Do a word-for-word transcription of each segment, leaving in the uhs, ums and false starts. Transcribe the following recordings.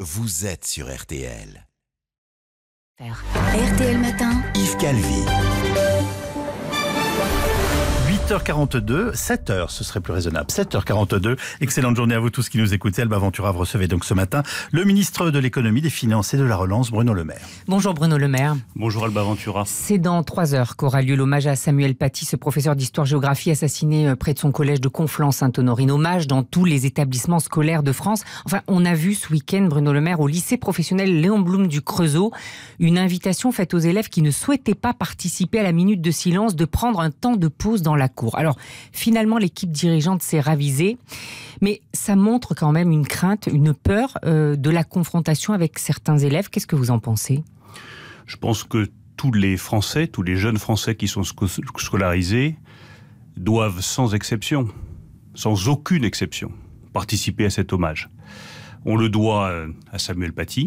vous êtes sur R T L. R T L Matin, Yves Calvi. huit heures quarante-deux, sept heures, ce serait plus raisonnable. sept heures quarante-deux, excellente journée à vous tous qui nous écoutez. Alba Ventura recevait donc ce matin le ministre de l'économie, des finances et de la relance, Bruno Le Maire. Bonjour Bruno Le Maire. Bonjour Alba Ventura. C'est dans trois heures qu'aura lieu l'hommage à Samuel Paty, ce professeur d'histoire-géographie assassiné près de son collège de Conflans-Sainte-Honorine. Hommage dans tous les établissements scolaires de France. Enfin, on a vu ce week-end, Bruno Le Maire, au lycée professionnel Léon Blum du Creusot, une invitation faite aux élèves qui ne souhaitaient pas participer à la minute de silence de prendre un temps de pause dans la cour. Alors, finalement, l'équipe dirigeante s'est ravisée, mais ça montre quand même une crainte, une peur euh, de la confrontation avec certains élèves. Qu'est-ce que vous en pensez ? Je pense que tous les Français, tous les jeunes Français qui sont scolarisés doivent sans exception, sans aucune exception, participer à cet hommage. On le doit à Samuel Paty,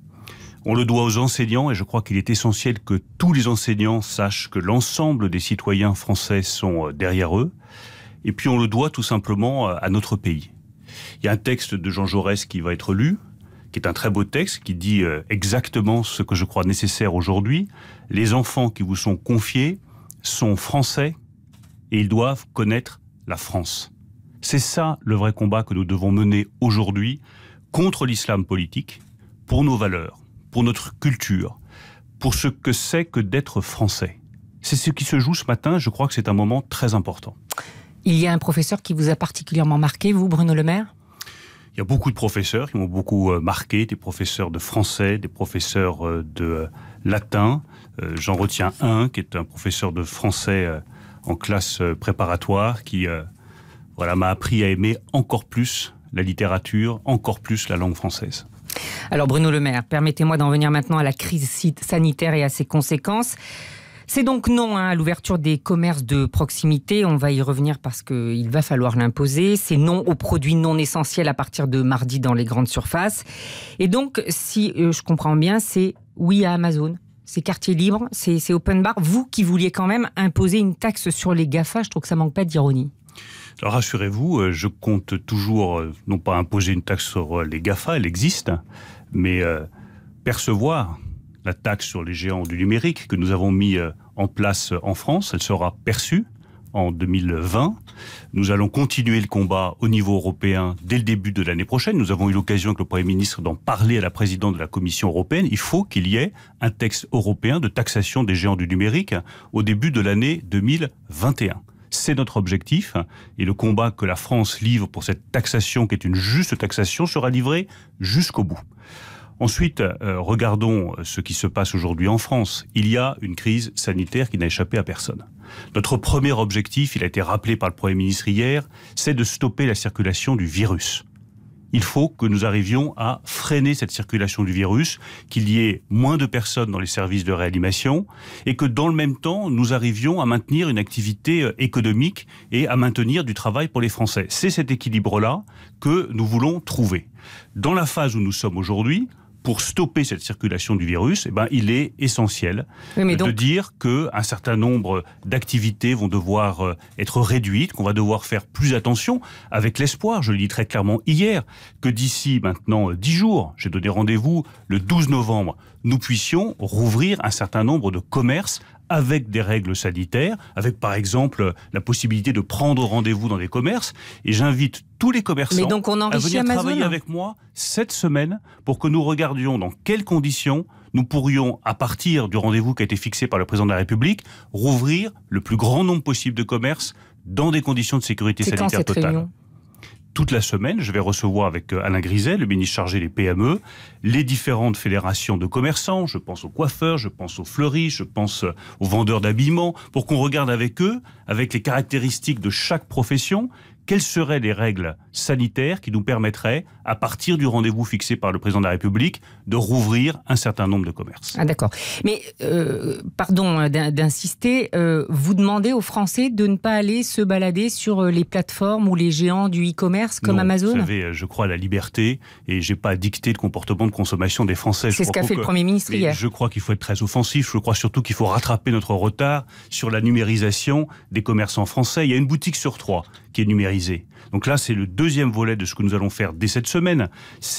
on le doit aux enseignants, et je crois qu'il est essentiel que tous les enseignants sachent que l'ensemble des citoyens français sont derrière eux. Et puis on le doit tout simplement à notre pays. Il y a un texte de Jean Jaurès qui va être lu, qui est un très beau texte, qui dit exactement ce que je crois nécessaire aujourd'hui. Les enfants qui vous sont confiés sont français et ils doivent connaître la France. C'est ça le vrai combat que nous devons mener aujourd'hui contre l'islam politique, pour nos valeurs, pour notre culture, pour ce que c'est que d'être français. C'est ce qui se joue ce matin, je crois que c'est un moment très important. Il y a un professeur qui vous a particulièrement marqué, vous, Bruno Le Maire ? Il y a beaucoup de professeurs qui m'ont beaucoup marqué, des professeurs de français, des professeurs de latin. J'en retiens un qui est un professeur de français en classe préparatoire qui voilà, m'a appris à aimer encore plus la littérature, encore plus la langue française. Alors Bruno Le Maire, permettez-moi d'en venir maintenant à la crise sanitaire et à ses conséquences. C'est donc non hein, à l'ouverture des commerces de proximité, on va y revenir parce qu'il va falloir l'imposer. C'est non aux produits non essentiels à partir de mardi dans les grandes surfaces. Et donc, si euh, je comprends bien, c'est oui à Amazon. C'est quartier libre, c'est, c'est open bar. Vous qui vouliez quand même imposer une taxe sur les GAFA, je trouve que ça manque pas d'ironie. Alors rassurez-vous, je compte toujours, non pas imposer une taxe sur les GAFA, elle existe, mais euh, percevoir la taxe sur les géants du numérique que nous avons mis en place en France, elle sera perçue en deux mille vingt. Nous allons continuer le combat au niveau européen dès le début de l'année prochaine. Nous avons eu l'occasion avec le Premier ministre d'en parler à la présidente de la Commission européenne. Il faut qu'il y ait un texte européen de taxation des géants du numérique au début de l'année deux mille vingt et un. C'est notre objectif et le combat que la France livre pour cette taxation qui est une juste taxation sera livré jusqu'au bout. Ensuite, euh, regardons ce qui se passe aujourd'hui en France. Il y a une crise sanitaire qui n'a échappé à personne. Notre premier objectif, il a été rappelé par le Premier ministre hier, c'est de stopper la circulation du virus. Il faut que nous arrivions à freiner cette circulation du virus, qu'il y ait moins de personnes dans les services de réanimation et que dans le même temps, nous arrivions à maintenir une activité économique et à maintenir du travail pour les Français. C'est cet équilibre-là que nous voulons trouver. Dans la phase où nous sommes aujourd'hui, pour stopper cette circulation du virus, eh ben, il est essentiel oui, donc... de dire qu'un certain nombre d'activités vont devoir être réduites, qu'on va devoir faire plus attention, avec l'espoir, je le dis très clairement hier, que d'ici maintenant dix jours, j'ai donné rendez-vous le douze novembre, nous puissions rouvrir un certain nombre de commerces avec des règles sanitaires, avec par exemple la possibilité de prendre rendez-vous dans des commerces. Et j'invite tous les commerçants donc on à venir Amazon. travailler avec moi cette semaine pour que nous regardions dans quelles conditions nous pourrions, à partir du rendez-vous qui a été fixé par le président de la République, rouvrir le plus grand nombre possible de commerces dans des conditions de sécurité C'est sanitaire totale. Réunion ? Toute la semaine, je vais recevoir avec Alain Griset, le ministre chargé des P M E, les différentes fédérations de commerçants, je pense aux coiffeurs, je pense aux fleuristes, je pense aux vendeurs d'habillement, pour qu'on regarde avec eux, avec les caractéristiques de chaque profession, quelles seraient les règles sanitaires qui nous permettraient, à partir du rendez-vous fixé par le président de la République, de rouvrir un certain nombre de commerces. Ah d'accord. Mais, euh, pardon d'insister, euh, vous demandez aux Français de ne pas aller se balader sur les plateformes ou les géants du e-commerce comme non, Amazon ? Vous savez, je crois à la liberté et je n'ai pas dicté le comportement de consommation des Français. C'est je ce qu'a fait que, le Premier ministre hier. Je crois qu'il faut être très offensif. Je crois surtout qu'il faut rattraper notre retard sur la numérisation des commerçants français. Il y a une boutique sur trois qui est numérisée. Donc là, c'est le deuxième volet de ce que nous allons faire dès cette semaine. C'est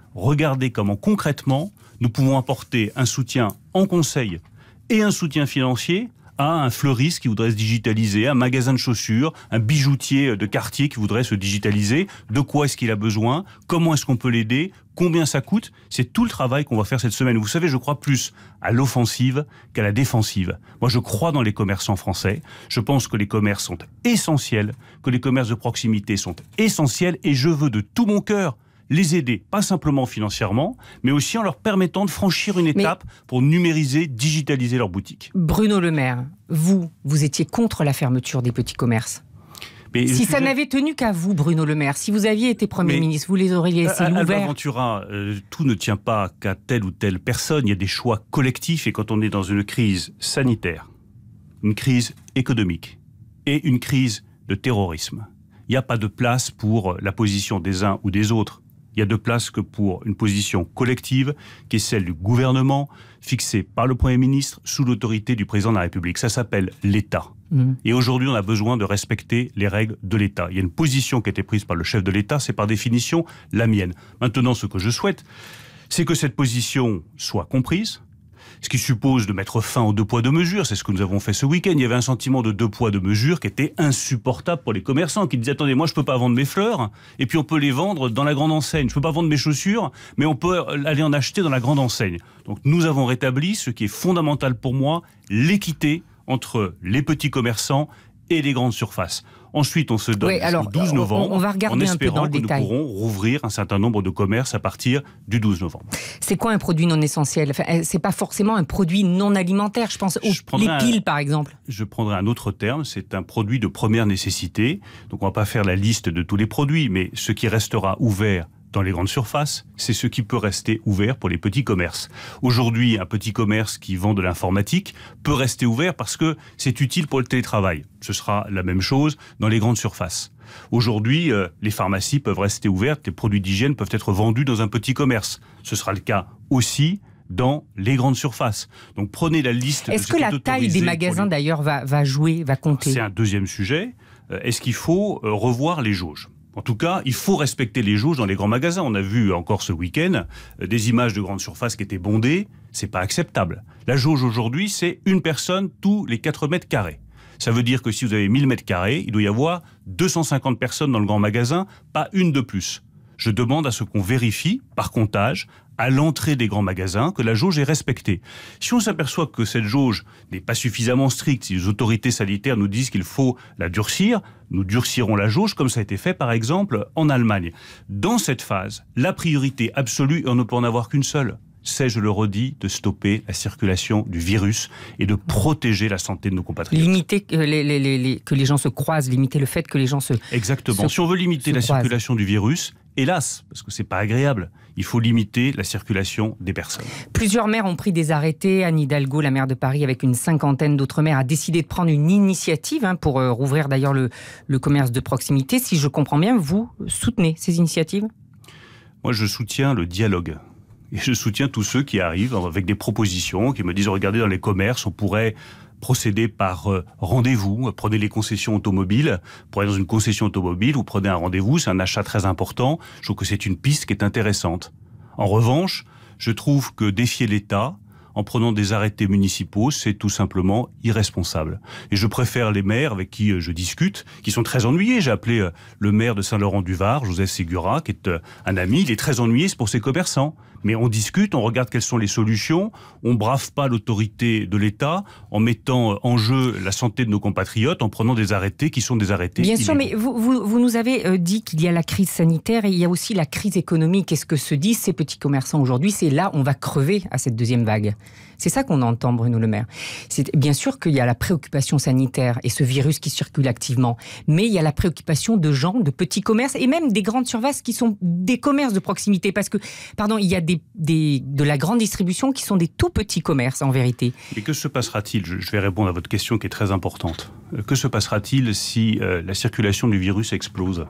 regarder comment concrètement nous pouvons apporter un soutien en conseil et un soutien financier à un fleuriste qui voudrait se digitaliser, un magasin de chaussures, un bijoutier de quartier qui voudrait se digitaliser. De quoi est-ce qu'il a besoin? Comment est-ce qu'on peut l'aider? Combien ça coûte? C'est tout le travail qu'on va faire cette semaine. Vous savez, je crois plus à l'offensive qu'à la défensive. Moi, je crois dans les commerçants français. Je pense que les commerces sont essentiels, que les commerces de proximité sont essentiels et je veux de tout mon cœur les aider, pas simplement financièrement, mais aussi en leur permettant de franchir une étape mais pour numériser, digitaliser leur boutique. Bruno Le Maire, vous, vous étiez contre la fermeture des petits commerces. Mais si ça sujet... n'avait tenu qu'à vous, Bruno Le Maire, si vous aviez été Premier mais ministre, vous les auriez laissés ouverts. Alba Ventura, euh, tout ne tient pas qu'à telle ou telle personne. Il y a des choix collectifs et quand on est dans une crise sanitaire, une crise économique et une crise de terrorisme, il n'y a pas de place pour la position des uns ou des autres. Il y a de place que pour une position collective qui est celle du gouvernement, fixée par le Premier ministre sous l'autorité du Président de la République. Ça s'appelle l'État. Mmh. Et aujourd'hui, on a besoin de respecter les règles de l'État. Il y a une position qui a été prise par le chef de l'État, c'est par définition la mienne. Maintenant, ce que je souhaite, c'est que cette position soit comprise, ce qui suppose de mettre fin aux deux poids deux mesures. C'est ce que nous avons fait ce week-end. Il y avait un sentiment de deux poids deux mesures qui était insupportable pour les commerçants, qui disaient attendez, moi je peux pas vendre mes fleurs et puis on peut les vendre dans la grande enseigne. Je peux pas vendre mes chaussures, mais on peut aller en acheter dans la grande enseigne. Donc nous avons rétabli ce qui est fondamental pour moi, l'équité entre les petits commerçants et les grandes surfaces. Ensuite, on se donne oui, alors, le douze novembre, on, on va regarder en espérant un peu dans le que détail. Nous pourrons rouvrir un certain nombre de commerces à partir du douze novembre. C'est quoi un produit non essentiel? Enfin, c'est pas forcément un produit non alimentaire, je pense aux les piles un, par exemple. Je prendrai un autre terme, c'est un produit de première nécessité. Donc on ne va pas faire la liste de tous les produits, mais ce qui restera ouvert dans les grandes surfaces, c'est ce qui peut rester ouvert pour les petits commerces. Aujourd'hui, un petit commerce qui vend de l'informatique peut rester ouvert parce que c'est utile pour le télétravail. Ce sera la même chose dans les grandes surfaces. Aujourd'hui, euh, les pharmacies peuvent rester ouvertes, les produits d'hygiène peuvent être vendus dans un petit commerce. Ce sera le cas aussi dans les grandes surfaces. Donc prenez la liste. Est-ce que la taille des magasins les... d'ailleurs va, va jouer, va compter? C'est un deuxième sujet. Euh, est-ce qu'il faut euh, revoir les jauges? En tout cas, il faut respecter les jauges dans les grands magasins. On a vu encore ce week-end euh, des images de grandes surfaces qui étaient bondées. C'est pas acceptable. La jauge aujourd'hui, c'est une personne tous les quatre mètres carrés. Ça veut dire que si vous avez mille mètres carrés, il doit y avoir deux cent cinquante personnes dans le grand magasin, pas une de plus. Je demande à ce qu'on vérifie, par comptage, à l'entrée des grands magasins, que la jauge est respectée. Si on s'aperçoit que cette jauge n'est pas suffisamment stricte, si les autorités sanitaires nous disent qu'il faut la durcir, nous durcirons la jauge, comme ça a été fait par exemple en Allemagne. Dans cette phase, la priorité absolue, et on ne peut en avoir qu'une seule, c'est, je le redis, de stopper la circulation du virus et de protéger la santé de nos compatriotes. Limiter que les, les, les, que les gens se croisent, limiter le fait que les gens se Exactement. Se, si on veut limiter la croisent. circulation du virus, hélas, parce que c'est pas agréable, il faut limiter la circulation des personnes. Plusieurs maires ont pris des arrêtés. Anne Hidalgo, la maire de Paris, avec une cinquantaine d'autres maires, a décidé de prendre une initiative hein, pour euh, rouvrir d'ailleurs le, le commerce de proximité. Si je comprends bien, vous soutenez ces initiatives? Moi, je soutiens le dialogue. Et je soutiens tous ceux qui arrivent avec des propositions, qui me disent, regardez, dans les commerces, on pourrait procéder par euh, rendez-vous. Prenez les concessions automobiles. Pour aller dans une concession automobile, vous prenez un rendez-vous, c'est un achat très important. Je trouve que c'est une piste qui est intéressante. En revanche, je trouve que défier l'État en prenant des arrêtés municipaux, c'est tout simplement irresponsable. Et je préfère les maires avec qui je discute, qui sont très ennuyés. J'ai appelé le maire de Saint-Laurent-du-Var, Joseph Ségura, qui est un ami. Il est très ennuyé, c'est pour ses commerçants. Mais on discute, on regarde quelles sont les solutions. On brave pas l'autorité de l'État en mettant en jeu la santé de nos compatriotes, en prenant des arrêtés qui sont des arrêtés Bien illégaux. sûr, mais vous, vous, vous nous avez dit qu'il y a la crise sanitaire et il y a aussi la crise économique. Qu'est-ce que se disent ces petits commerçants aujourd'hui? C'est là, on va crever à cette deuxième vague. C'est ça qu'on entend, Bruno Le Maire. C'est bien sûr qu'il y a la préoccupation sanitaire et ce virus qui circule activement, mais il y a la préoccupation de gens, de petits commerces et même des grandes surfaces qui sont des commerces de proximité. Parce que, pardon, il y a des, des, de la grande distribution qui sont des tout petits commerces, en vérité. Et que se passera-t-il? Je vais répondre à votre question qui est très importante. Que se passera-t-il si euh, la circulation du virus explose?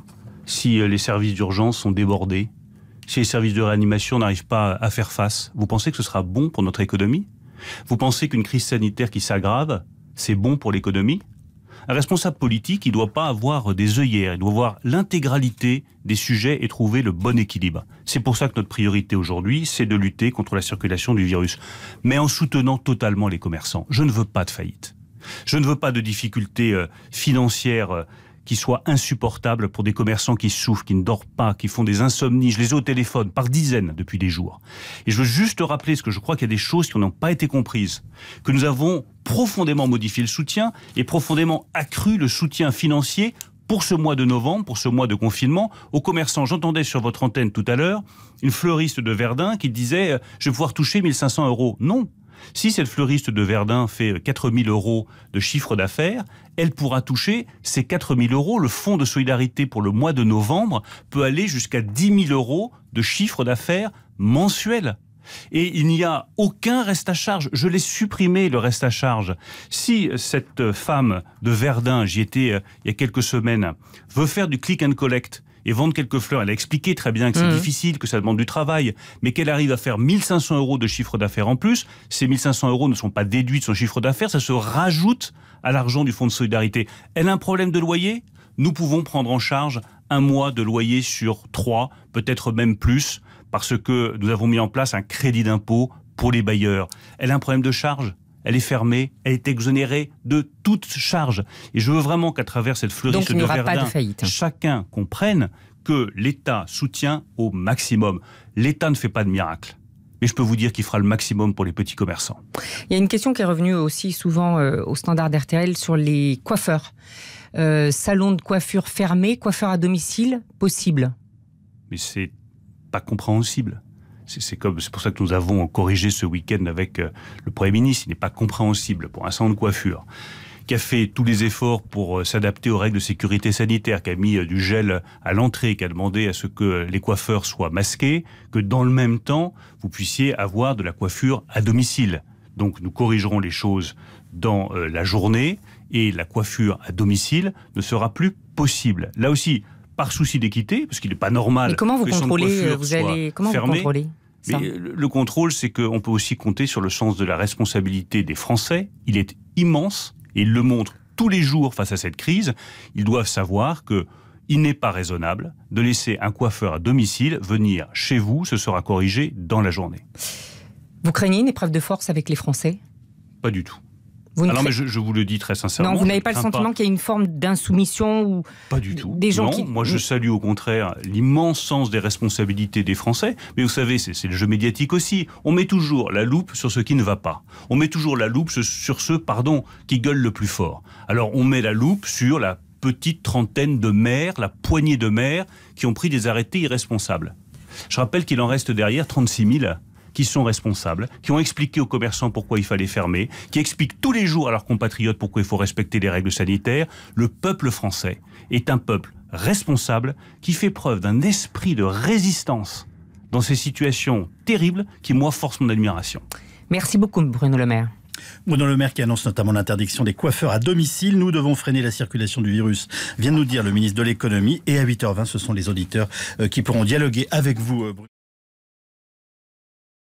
Si euh, les services d'urgence sont débordés? Si les services de réanimation n'arrivent pas à faire face, vous pensez que ce sera bon pour notre économie? Vous pensez qu'une crise sanitaire qui s'aggrave, c'est bon pour l'économie? Un responsable politique, il ne doit pas avoir des œillères, il doit voir l'intégralité des sujets et trouver le bon équilibre. C'est pour ça que notre priorité aujourd'hui, c'est de lutter contre la circulation du virus, mais en soutenant totalement les commerçants. Je ne veux pas de faillite. Je ne veux pas de difficultés euh, financières euh, qui soient insupportables pour des commerçants qui souffrent, qui ne dorment pas, qui font des insomnies. Je les ai au téléphone par dizaines depuis des jours. Et je veux juste rappeler, parce que je crois qu'il y a des choses qui n'ont pas été comprises, que nous avons profondément modifié le soutien et profondément accru le soutien financier pour ce mois de novembre, pour ce mois de confinement, aux commerçants. J'entendais sur votre antenne tout à l'heure une fleuriste de Verdun qui disait euh, « je vais pouvoir toucher mille cinq cents euros ». Non. Si cette fleuriste de Verdun fait quatre mille euros de chiffre d'affaires, elle pourra toucher ces quatre mille euros. Le fonds de solidarité pour le mois de novembre peut aller jusqu'à dix mille euros de chiffre d'affaires mensuel. Et il n'y a aucun reste à charge. Je l'ai supprimé, le reste à charge. Si cette femme de Verdun, j'y étais euh, il y a quelques semaines, veut faire du click and collect et vendre quelques fleurs, elle a expliqué très bien que c'est mmh. difficile, que ça demande du travail, mais qu'elle arrive à faire mille cinq cents euros de chiffre d'affaires en plus, ces mille cinq cents euros ne sont pas déduits de son chiffre d'affaires, ça se rajoute à l'argent du fonds de solidarité. Elle a un problème de loyer ? Nous pouvons prendre en charge un mois de loyer sur trois, peut-être même plus, parce que nous avons mis en place un crédit d'impôt pour les bailleurs. Elle a un problème de charge ? Elle est fermée, elle est exonérée de toute charge. Et je veux vraiment qu'à travers cette fleuriste de Verdun, de chacun comprenne que l'État soutient au maximum. L'État ne fait pas de miracle. Mais je peux vous dire qu'il fera le maximum pour les petits commerçants. Il y a une question qui est revenue aussi souvent euh, au standard d'R T L sur les coiffeurs. Euh, salon de coiffure fermé, coiffeur à domicile, possible. Mais c'est pas compréhensible. C'est, comme, c'est pour ça que nous avons corrigé ce week-end avec euh, le Premier ministre. Il n'est pas compréhensible pour un salon de coiffure qui a fait tous les efforts pour euh, s'adapter aux règles de sécurité sanitaire, qui a mis euh, du gel à l'entrée, qui a demandé à ce que les coiffeurs soient masqués, que dans le même temps, vous puissiez avoir de la coiffure à domicile. Donc nous corrigerons les choses dans euh, la journée et la coiffure à domicile ne sera plus possible. Là aussi, par souci d'équité, parce qu'il n'est pas normal mais comment vous que les contrôlez, centres de coiffure vous soient allez, comment fermés. Vous contrôlez ça ? Mais le contrôle, c'est qu'on peut aussi compter sur le sens de la responsabilité des Français. Il est immense et il le montre tous les jours face à cette crise. Ils doivent savoir que il n'est pas raisonnable de laisser un coiffeur à domicile venir chez vous. Ce sera corrigé dans la journée. Vous craignez une épreuve de force avec les Français ? Pas du tout. Vous Alors, mais je, je vous le dis très sincèrement. Non, vous n'avez pas le sentiment pas... qu'il y a une forme d'insoumission ou pas du tout. Des gens non, qui... moi je salue au contraire l'immense sens des responsabilités des Français. Mais vous savez, c'est, c'est le jeu médiatique aussi. On met toujours la loupe sur ce qui ne va pas. On met toujours la loupe sur ceux, pardon, qui gueulent le plus fort. Alors on met la loupe sur la petite trentaine de maires, la poignée de maires qui ont pris des arrêtés irresponsables. Je rappelle qu'il en reste derrière trente-six mille qui sont responsables, qui ont expliqué aux commerçants pourquoi il fallait fermer, qui expliquent tous les jours à leurs compatriotes pourquoi il faut respecter les règles sanitaires. Le peuple français est un peuple responsable qui fait preuve d'un esprit de résistance dans ces situations terribles qui, moi, forcent mon admiration. Merci beaucoup, Bruno Le Maire. Bruno Le Maire qui annonce notamment l'interdiction des coiffeurs à domicile. Nous devons freiner la circulation du virus, vient de nous dire le ministre de l'économie. Et à huit heures vingt, ce sont les auditeurs qui pourront dialoguer avec vous, Bruno.